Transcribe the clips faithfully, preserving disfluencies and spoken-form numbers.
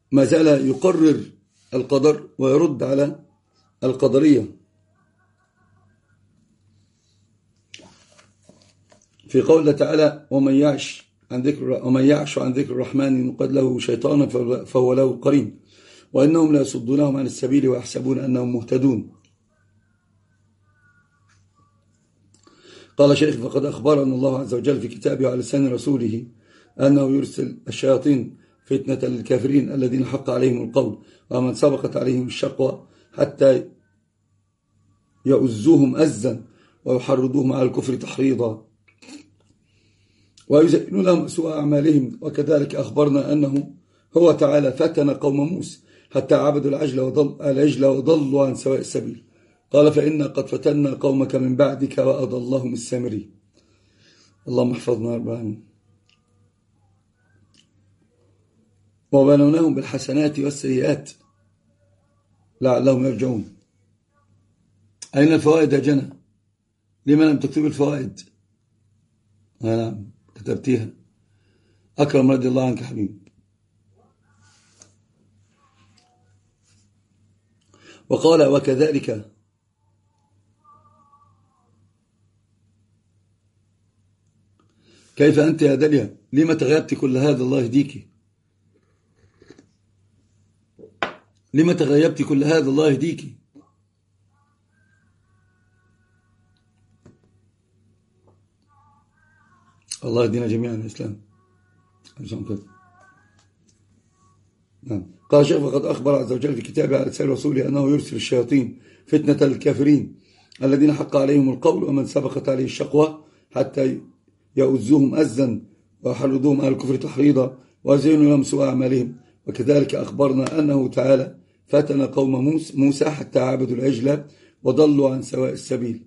ما زال يقرر القدر ويرد على القدرية في قوله تعالى ومن يعش عن ذكر ومن يعش عن ذكر الرحمن نقد له شيطانا فهو له قرين وإنهم لا يصدونهم عن السبيل ويحسبون أنهم مهتدون. قال شيخ فقد أخبرنا الله عز وجل في كتابه على لسان رسوله أنه يرسل الشياطين فتنة للكافرين الذين حق عليهم القول ومن سبقت عليهم الشقوى حتى يؤزوهم أزا ويحرضوهم على الكفر تحريضا ويزينون لهم سوء أعمالهم. وكذلك أخبرنا أنه هو تعالى فتن قوم موسى حتى عبدوا العجل وضل العجل وضلوا عن سواء السبيل. قال فإنا قد فتنا قومك من بعدك وأضلهم السامري. اللهم احفظنا أربعين. وبلوناهم بالحسنات والسيئات لعلهم يرجعون. أين الفوائد يا جنى؟ لما لم تكتب الفوائد؟ نعم كتبتيها. أكرم رضي الله عنك حبيبي. وقال وكذلك كيف أنت يا داليا لما تغيبت كل هذا الله يهديك؟ لما تغيبت كل هذا الله يهديك؟ الله يهدينا جميعا الإسلام. نعم. قال شيخ فقد أخبر عز وجل في كتابه على لسان رسوله أنه يرسل الشياطين فتنة الكافرين الذين حق عليهم القول ومن سبقت عليه الشقوى حتى يؤزوهم أزا ويحرضوهم على الكفر تحريضا ويزينوا لهم سوء أعمالهم. وكذلك أخبرنا أنه تعالى فتن قوم موسى حتى عبدوا العجل وضلوا عن سواء السبيل.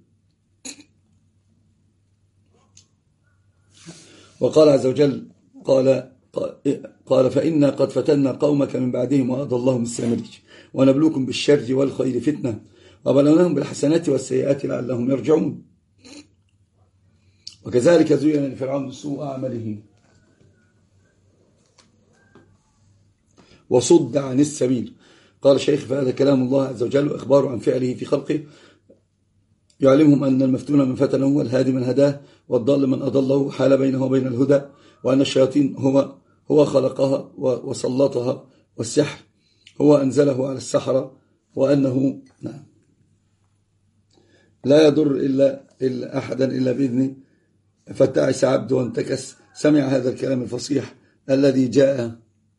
وقال عز وجل قال قال فإنا قد فتنا قومك من بعدهم وأضلهم السامري ونبلوكم بالشر والخير فتنة وبلوناهم بالحسنات والسيئات لعلهم يرجعون. وكذلك زين لفرعون سوء أعماله وصد عن السبيل. قال الشيخ فهذا كلام الله عز وجل وإخباره عن فعله في خلقه يعلمهم أن المفتون من فتنه والهادي من هداه والضال من أضله حال بينه وبين الهدى وأن الشياطين هو هو خلقها وسلطها والسحر هو أنزله على السحرة وأنه نعم لا يضر إلا, إلا أحدا إلا بإذنه. فتعس عبد وانتكس سمع هذا الكلام الفصيح الذي جاء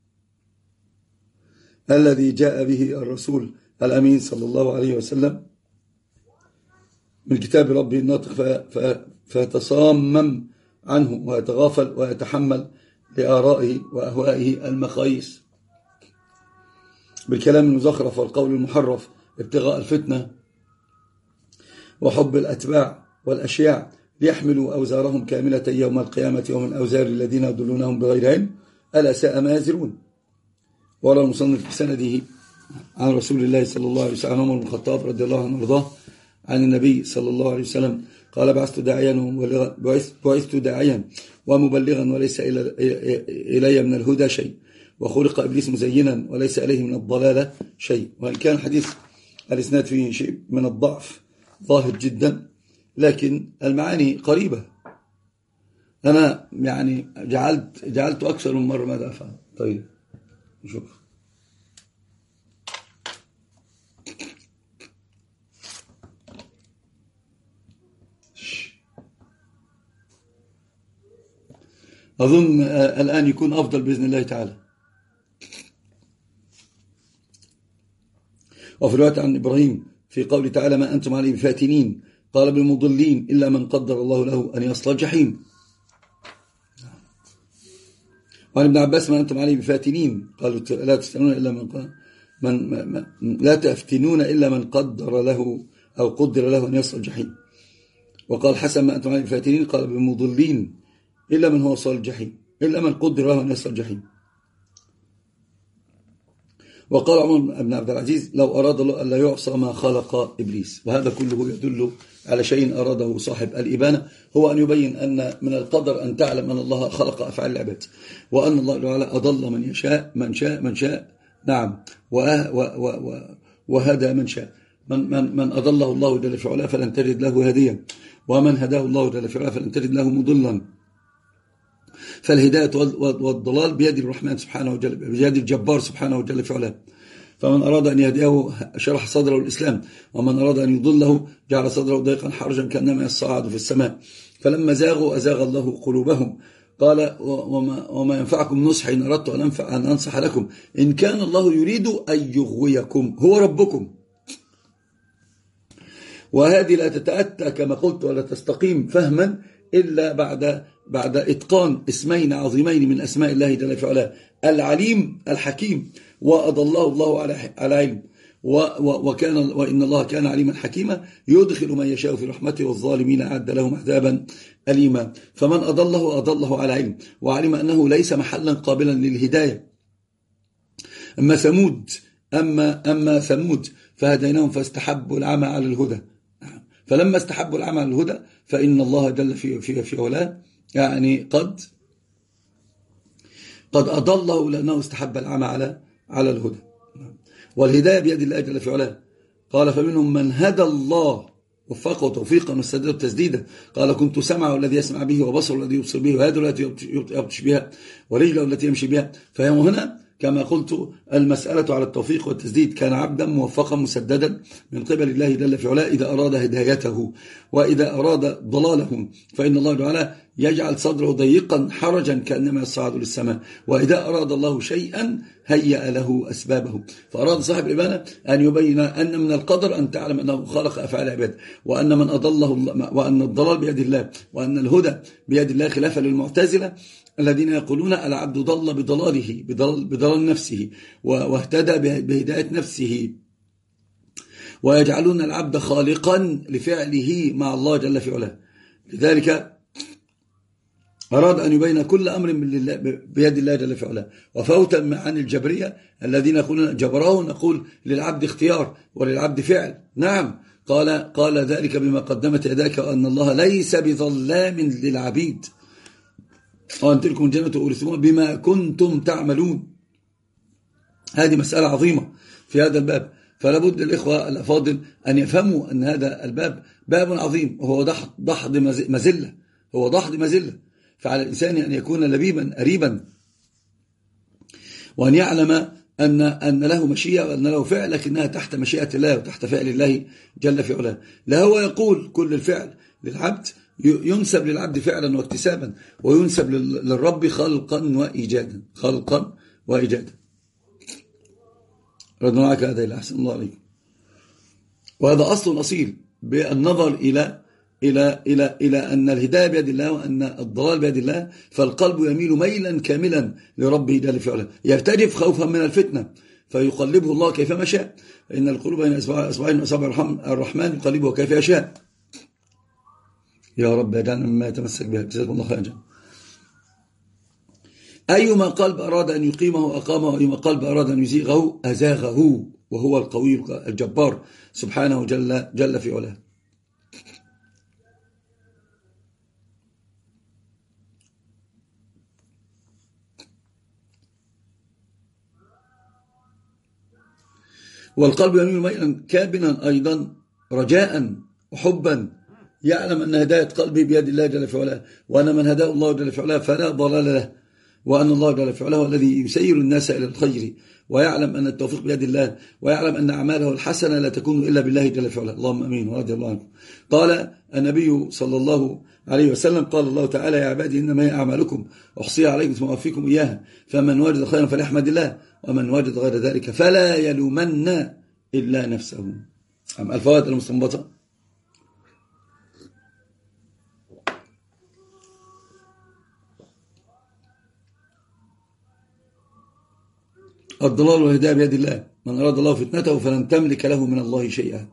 الذي جاء به الرسول الأمين صلى الله عليه وسلم من كتاب ربه الناطق فيتصامم عنه ويتغافل ويتحمل لآرائه وأهوائه المخايس بالكلام المزخرف والقول المحرف ابتغاء الفتنة وحب الأتباع والأشياع ليحملوا أوزارهم كاملة يوم القيامة ومن أوزار الذين يضلونهم بغير علم ألا ساء ما يزرون. وعلى المصنف بسنده عن رسول الله صلى الله عليه وسلم عمر بن الخطاب رضي الله عنه وارضاه عن النبي صلى الله عليه وسلم قال بعثت داعيا بعثت داعيا ومبلغا وليس إلي من الهدى شيء وخلق إبليس مزينا وليس إليه من الضلالة شيء. وإن كان حديث الإسناد فيه شيء من الضعف ظاهر جدا لكن المعاني قريبة. أنا يعني جعلت جعلت أكثر من مرة ماذا أفعل. طيب شوف أظن الآن يكون أفضل بإذن الله تعالى. وفي الرواية عن إبراهيم في قول تعالى ما أنتم عليه بفاتنين قال بالمضلين إلا من قدر الله له أن يصل الجحيم. وعن ابن عباس ما أنتم عليه بفاتنين قالوا لا تفتنون إلا من, من, من لا تفتنون إلا من قدر له أو قدر له أن يصل الجحيم. وقال حسن ما أنتم عليه بفاتنين قال بالمضلين إلا من هو صال الجحيم إلا من قدر له أن يصل الجحيم. وقال عمر بن عبد العزيز لو أراد الله ألا يعصى ما خلق إبليس. وهذا كله يدل على شيء أراده صاحب الإبانة هو أن يبين أن من القدر أن تعلم أن الله خلق أفعال العباد وأن الله تعالى أضل من يشاء من شاء من شاء نعم. وهدى من شاء. من, من, من أضله الله جل في علاه فلن تجد له هاديا، ومن هداه الله جل في علاه فلن تجد له مضلا. فالهداية والضلال بيد الرحمن سبحانه وجل، بيد الجبار سبحانه وجل في علاه. فمن أراد أن يهديه شرح صدره الإسلام، ومن أراد أن يضله جعل صدره ضيقا حرجا كأنما يصعد في السماء. فلما زاغوا أزاغ الله قلوبهم. قال وما, وما ينفعكم نصحي إن أردت أن, أن أنصح لكم إن كان الله يريد أن يغويكم هو ربكم. وهذه لا تتأتى كما قلت ولا تستقيم فهما إلا بعد بعد إتقان اسمين عظيمين من أسماء الله جل في علاه، العليم الحكيم. وأضله الله على علم، وكان وإن الله كان عليما حكيما يدخل من يشاء في رحمته والظالمين أعد لهم عذابا أليما. فمن أضله أضله على علم، وعلم أنه ليس محلا قابلا للهداية. أما ثمود أما أما ثمود فهديناهم فاستحبوا العمى على الهدى. فلما استحبوا العمى على الهدى فإن الله جل في في في علاه يعني قد قد أضله لأنه استحب العمى على على الهدى. والهداية بيد الله جل في علاه. قال فمنهم من هدى الله وفقه توفيقا والسداد تسديدا. قال كنت سمعه الذي يسمع به وبصره الذي يبصر به ويده التي يبطش بها ورجله التي يمشي بها. فهم هنا كما قلت المسألة على التوفيق والتسديد. كان عبدا موفقا مسددا من قبل الله جل في علاه إذا أراد هدايته، وإذا أراد ضلاله فإن الله تعالى يجعل صدره ضيقا حرجا كأنما يصعد للسماء. وإذا أراد الله شيئا هيأ له أسبابه. فأراد صاحب الإبانة أن يبين أن من القدر أن تعلم أنه خلق أفعال عباد، وأن من أضله وأن الضلال بيد الله، وأن الهدى بيد الله، خلافا للمعتزلة الذين يقولون العبد ضل بضلاله بضلال, بضلال نفسه واهتدى بهداية نفسه، ويجعلون العبد خالقا لفعله مع الله جل في علاه. لذلك أراد أن يبين كل أمر بيد الله جل في علاه. وفوتا عن الجبرية الذين يقولون جبراه نقول للعبد اختيار وللعبد فعل. نعم قال قال ذلك بما قدمت يداك وأن الله ليس بظلام للعبيد وأن تلكم الجنة أورثوها بما كنتم تعملون. هذه مسألة عظيمة في هذا الباب. فلا بد الإخوة الأفاضل أن يفهموا أن هذا الباب باب عظيم، وهو ضحض مزلة، هو ضحض مزلة. فعلى الإنسان أن يكون لبيبا أريبا، وأن يعلم أن أن له مشيئة وأن له فعل، لكنها تحت مشيئة الله وتحت فعل الله جل في علاه. لا هو يقول كل الفعل للعبد ينسب للعبد فعلا واكتسابا، وينسب للرب خلقا وإيجادا، خلقا وإيجادا. ردنا معك هذا إلى أحسن الله عليكم. وهذا أصل أصيل بالنظر إلى إلى إلى إلى أن الهداية بيد الله وأن الضلال بيد الله. فالقلب يميل ميلا كاملا لربه جل في علاه، يرتجف خوفا من الفتنة فيقلبه الله كيفما شاء. إن القلوب بين أصبعين من أصابع الرحمن يقلبه كيف يشاء. يا رب يجعلنا مما يتمسك بها. جزاكم الله خيرا. أيما قلب أراد أن يقيمه أقامه، وأيما قلب أراد أن يزيغه أزاغه، وهو القوي الجبار سبحانه جل, جل في علاه. والقلب يميل ميلا كابنا أيضا رجاء وحبا، يعلم أن هداية قلبه بيد الله جل في علاه، وأن من هداه الله جل في علاه فلا ضلال له، وأن الله جل في علاه هو الذي يسير الناس إلى الخير، ويعلم أن التوفيق بيد الله، ويعلم أن أعماله الحسنة لا تكون إلا بالله جل في علاه. اللهم أمين ورضي الله عنكم. قال النبي صلى الله عليه وسلم قال الله تعالى يا عبادي إنما هي أعمالكم أحصيها عليكم ثم أوفيكم إياها، فمن وجد خيرا فليحمد الله، ومن وجد غير ذلك فلا يلومن إلا نفسه. الفوائد المستنبطة: الضلال والهداية بيد الله، من أراد الله فتنته فلن تملك له من الله شيئا.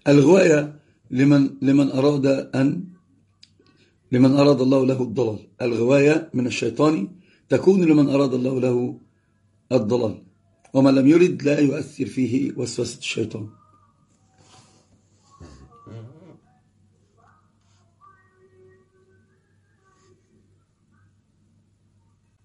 الغواية لمن لمن أراد أن لمن أراد الله له الضلال. الغواية من الشيطان تكون لمن أراد الله له الضلال، ومن لم يرد لا يؤثر فيه وسوسة الشيطان.